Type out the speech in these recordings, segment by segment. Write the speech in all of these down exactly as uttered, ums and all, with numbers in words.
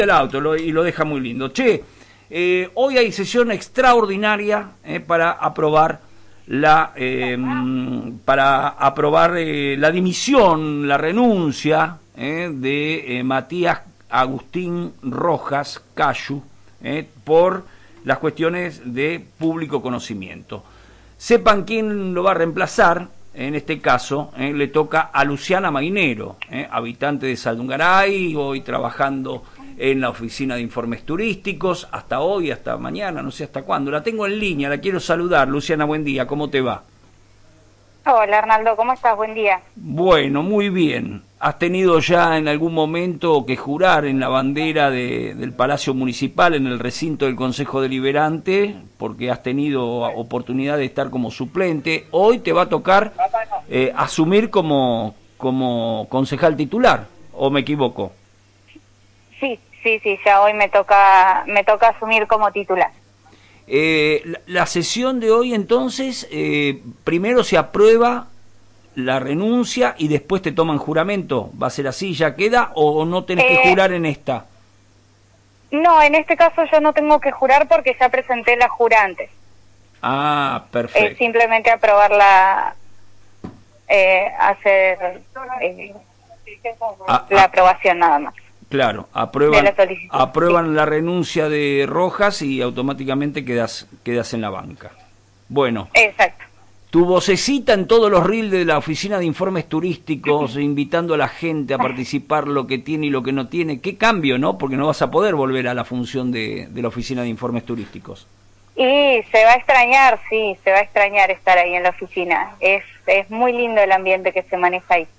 el auto lo, y lo deja muy lindo. Che, eh, hoy hay sesión extraordinaria eh, para aprobar la eh, para aprobar eh, la dimisión, la renuncia eh, de eh, Matías Agustín Rojas Cayu eh, por las cuestiones de público conocimiento. Sepan quién lo va a reemplazar. En este caso, eh, le toca a Luciana Mainero, eh, habitante de Saldungaray, hoy trabajando en la oficina de informes turísticos, hasta hoy, hasta mañana, no sé hasta cuándo. La tengo en línea, la quiero saludar. Luciana, buen día, ¿cómo te va? Hola, Arnaldo, ¿cómo estás? Buen día. Bueno, muy bien. ¿Has tenido ya en algún momento que jurar en la bandera de, del Palacio Municipal, en el recinto del Consejo Deliberante, porque has tenido oportunidad de estar como suplente? Hoy te va a tocar eh, asumir como, como concejal titular, ¿o me equivoco? Sí, sí, sí, ya hoy me toca, me toca asumir como titular. Eh, la, la sesión de hoy, entonces, eh, primero se aprueba la renuncia y después te toman juramento. ¿Va a ser así? ¿Ya queda o no tenés eh, que jurar en esta? No, en este caso yo no tengo que jurar porque ya presenté la jura antes. Ah, perfecto. Es simplemente aprobarla, eh, hacer eh, ah, la ah, aprobación nada más. Claro, aprueban, la aprueban sí. la renuncia de Rojas y automáticamente quedas, quedas en la banca. Bueno. Exacto. Tu vocecita en todos los reels de la oficina de informes turísticos, invitando a la gente a participar, lo que tiene y lo que no tiene. Qué cambio, ¿no? Porque no vas a poder volver a la función de, de la oficina de informes turísticos. Y se va a extrañar, sí, se va a extrañar estar ahí en la oficina. Es, es muy lindo el ambiente que se maneja ahí.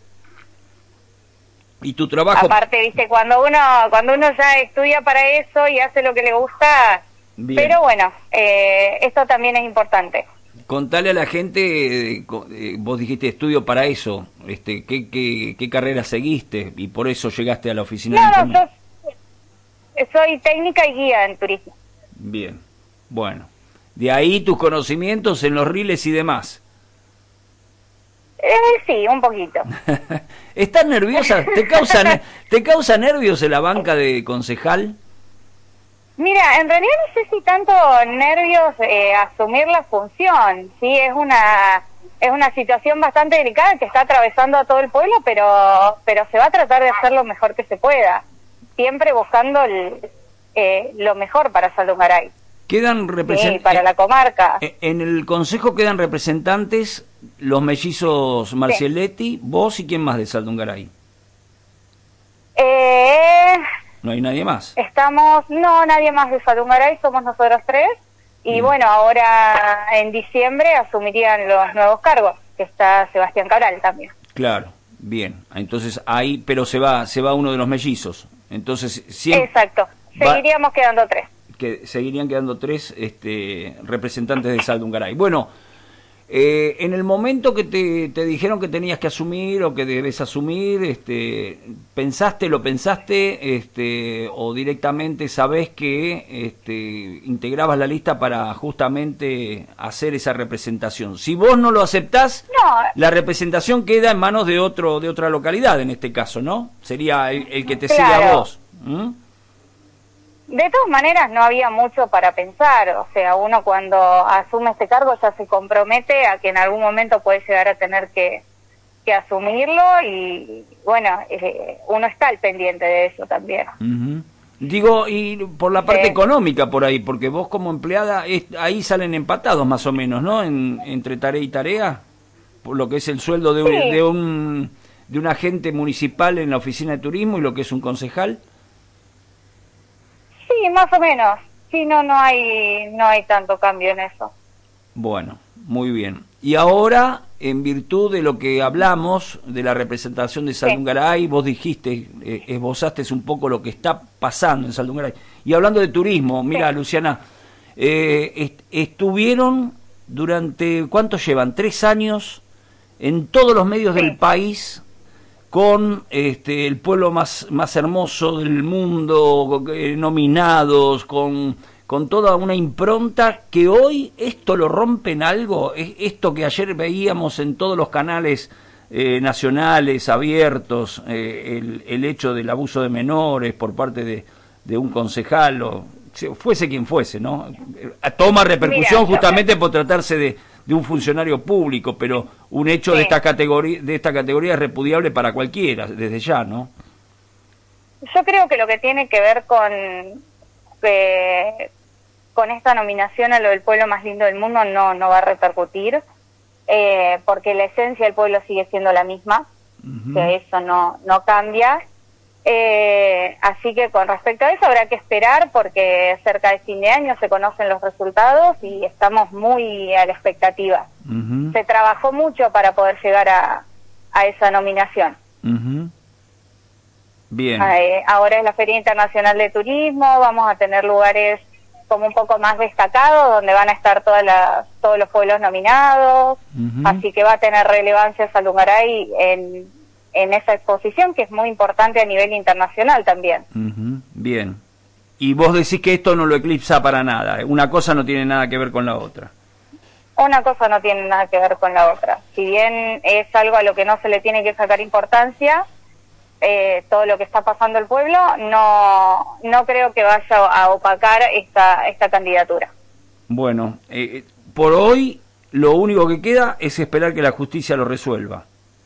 ¿Y tu trabajo? Aparte, viste, cuando uno, cuando uno ya estudia para eso y hace lo que le gusta, bien. Pero bueno, eh, esto también es importante. Contale a la gente, eh, vos dijiste estudio para eso, este, ¿qué, qué, qué carrera seguiste y por eso llegaste a la oficina? No, de no, yo soy técnica y guía en turismo. Bien, bueno, de ahí tus conocimientos en los riles y demás. Eh, sí, un poquito. ¿Estás nerviosa? ¿Te causa, ¿Te causa nervios en la banca de concejal? Mira, en realidad no sé si tanto nervios eh, asumir la función, sí, es una es una situación bastante delicada que está atravesando a todo el pueblo, pero pero se va a tratar de hacer lo mejor que se pueda, siempre buscando el, eh, lo mejor para Saldungaray. Quedan representantes sí, para la comarca. En el consejo quedan representantes los mellizos Marcieletti, sí. Vos y quién más de Saldungaray. Eh... ¿No hay nadie más? Estamos, no, nadie más de Saldungaray, somos nosotros tres. Y bien. Bueno, ahora en diciembre asumirían los nuevos cargos, que está Sebastián Cabral también. Claro, bien. Entonces ahí, pero se va se va uno de los mellizos. Entonces siempre exacto, seguiríamos va, quedando tres. Que seguirían quedando tres este, representantes de Saldungaray. Bueno, eh, en el momento que te, te dijeron que tenías que asumir o que debes asumir, este, ¿pensaste, lo pensaste este, o directamente sabés que este, integrabas la lista para justamente hacer esa representación? Si vos no lo aceptás, no. La representación queda en manos de otro de otra localidad en este caso, ¿no? Sería el, el que te claro. siga a vos. ¿Mm? De todas maneras no había mucho para pensar, o sea, uno cuando asume este cargo ya se compromete a que en algún momento puede llegar a tener que, que asumirlo y bueno, eh, uno está al pendiente de eso también. Uh-huh. Digo, y por la parte sí. económica por ahí, porque vos como empleada, es, ahí salen empatados más o menos, ¿no? En, entre tarea y tarea, por lo que es el sueldo de, sí. de, un, de un agente municipal en la oficina de turismo y lo que es un concejal. Sí, más o menos. Sí, no, no hay, no hay tanto cambio en eso. Bueno, muy bien. Y ahora, en virtud de lo que hablamos, de la representación de Saldungaray, sí. vos dijiste, eh, esbozaste un poco lo que está pasando en Saldungaray. Y hablando de turismo, mira, sí. Luciana, eh, est estuvieron durante, ¿cuánto llevan? Tres años en todos los medios sí. del país, con este, el pueblo más, más hermoso del mundo, eh, nominados, con, con toda una impronta que hoy esto lo rompen algo, esto que ayer veíamos en todos los canales eh, nacionales abiertos, eh, el, el hecho del abuso de menores por parte de, de un concejal o fuese quien fuese, ¿no? Toma repercusión. Mira, justamente yo... por tratarse de, de un funcionario público, pero un hecho sí. de esta categoría de esta categoría es repudiable para cualquiera, desde ya, ¿no? Yo creo que lo que tiene que ver con eh, con esta nominación a lo del pueblo más lindo del mundo no no va a repercutir, eh, porque la esencia del pueblo sigue siendo la misma, uh-huh. que eso no no cambia. Eh, así que con respecto a eso habrá que esperar, porque cerca de fin de año se conocen los resultados y estamos muy a la expectativa. Uh-huh. Se trabajó mucho para poder llegar a, a esa nominación. Uh-huh. Bien. Eh, ahora es la Feria Internacional de Turismo, vamos a tener lugares como un poco más destacados, donde van a estar todas las, todos los pueblos nominados, uh-huh. así que va a tener relevancia Saldungaray en, en esa exposición, que es muy importante a nivel internacional también. Uh-huh. Bien. Y vos decís que esto no lo eclipsa para nada, una cosa no tiene nada que ver con la otra. Una cosa no tiene nada que ver con la otra. Si bien es algo a lo que no se le tiene que sacar importancia, Eh, todo lo que está pasando el pueblo, no no creo que vaya a opacar esta esta candidatura. Bueno, eh, por hoy lo único que queda es esperar que la justicia lo resuelva.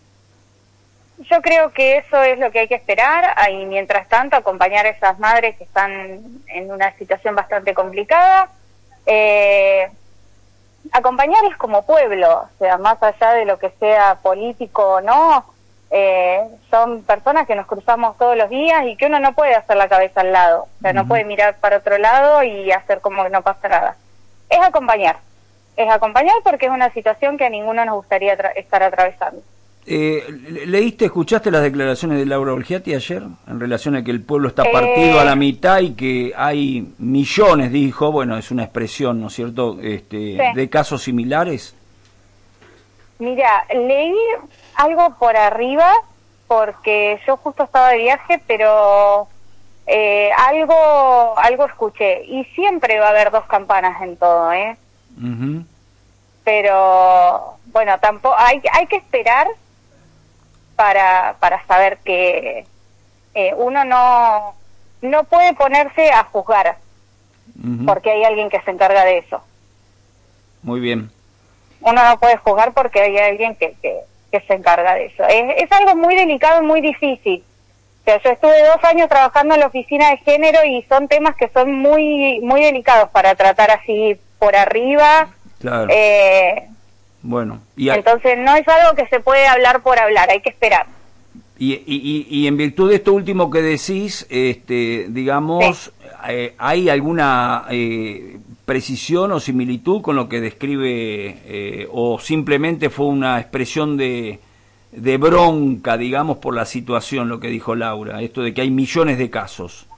Yo creo que eso es lo que hay que esperar, y mientras tanto acompañar a esas madres que están en una situación bastante complicada, eh, acompañarles como pueblo, o sea, más allá de lo que sea político o no. Eh, son personas que nos cruzamos todos los días y que uno no puede hacer la cabeza al lado, o sea, uh-huh. no puede mirar para otro lado y hacer como que no pasa nada. Es acompañar, es acompañar porque es una situación que a ninguno nos gustaría tra- estar atravesando. Eh, ¿Leíste, escuchaste las declaraciones de Laura Olgiati ayer en relación a que el pueblo está partido eh... a la mitad y que hay millones, dijo, bueno, es una expresión, ¿no es cierto?, este, sí. de casos similares? Mira, leí algo por arriba, porque yo justo estaba de viaje, pero eh, algo algo escuché. Y siempre va a haber dos campanas en todo, ¿eh? Uh-huh. Pero, bueno, tampoco hay, hay que esperar para para saber que eh, uno no, no puede ponerse a juzgar, uh-huh. porque hay alguien que se encarga de eso. Muy bien. Uno no puede juzgar porque hay alguien que, que, que se encarga de eso. Es, es algo muy delicado y muy difícil. O sea, yo estuve dos años trabajando en la oficina de género y son temas que son muy muy delicados para tratar así por arriba. Claro. Eh, bueno. Y a... Entonces no es algo que se puede hablar por hablar, hay que esperar. Y, y, y en virtud de esto último que decís, este, digamos, sí. eh, ¿hay alguna eh, precisión o similitud con lo que describe, eh, o simplemente fue una expresión de, de bronca, digamos, por la situación, lo que dijo Laura, esto de que hay millones de casos?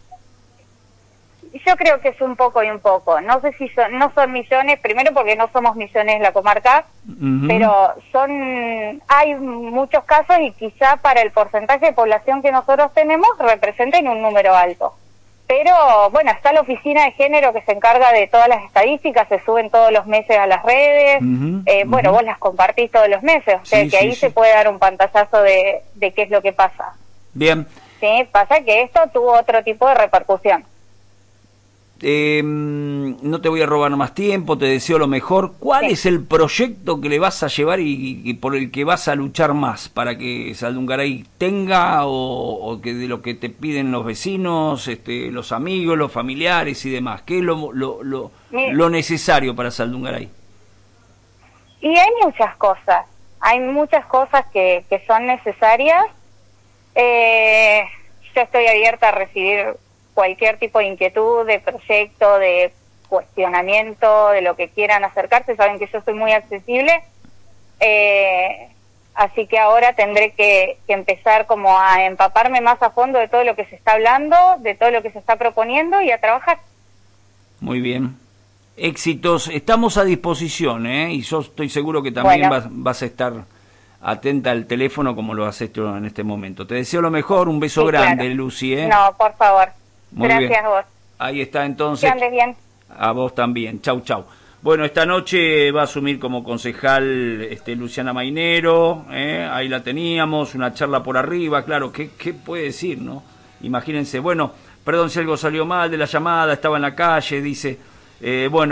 Yo creo que es un poco y un poco. No sé si son, no son millones, primero porque no somos millones en la comarca, uh-huh. pero son, hay muchos casos y quizá para el porcentaje de población que nosotros tenemos representen un número alto. Pero bueno, está la oficina de género que se encarga de todas las estadísticas, se suben todos los meses a las redes, uh-huh, eh, uh-huh. bueno, vos las compartís todos los meses, o sea sí, que ahí sí, se sí. puede dar un pantallazo de, de qué es lo que pasa. Bien. Sí, pasa que esto tuvo otro tipo de repercusión. Eh, no te voy a robar más tiempo, te deseo lo mejor. ¿Cuál sí. es el proyecto que le vas a llevar y, y por el que vas a luchar más para que Saldungaray tenga, o, o que de lo que te piden los vecinos, este, los amigos, los familiares y demás? ¿Qué es lo, lo, lo, lo necesario para Saldungaray? Y hay muchas cosas, hay muchas cosas que, que son necesarias. Eh, yo estoy abierta a recibir cualquier tipo de inquietud, de proyecto, de cuestionamiento, de lo que quieran acercarse. Saben que yo soy muy accesible, eh, así que ahora tendré que, que empezar como a empaparme más a fondo de todo lo que se está hablando, de todo lo que se está proponiendo y a trabajar. Muy bien. Éxitos, estamos a disposición, ¿eh? Y yo estoy seguro que también bueno. vas, vas a estar atenta al teléfono como lo haces tú en este momento. Te deseo lo mejor, un beso sí, grande, claro. Lucy, ¿eh? No, por favor. Muy Gracias bien. a vos. Ahí está entonces. Que andes bien. A vos también. Chau, chau. Bueno, esta noche va a asumir como concejal este, Luciana Mainero, ¿eh? Ahí la teníamos, una charla por arriba, claro, ¿qué, qué puede decir, no? Imagínense, bueno... perdón si algo salió mal de la llamada, estaba en la calle, dice, eh, bueno.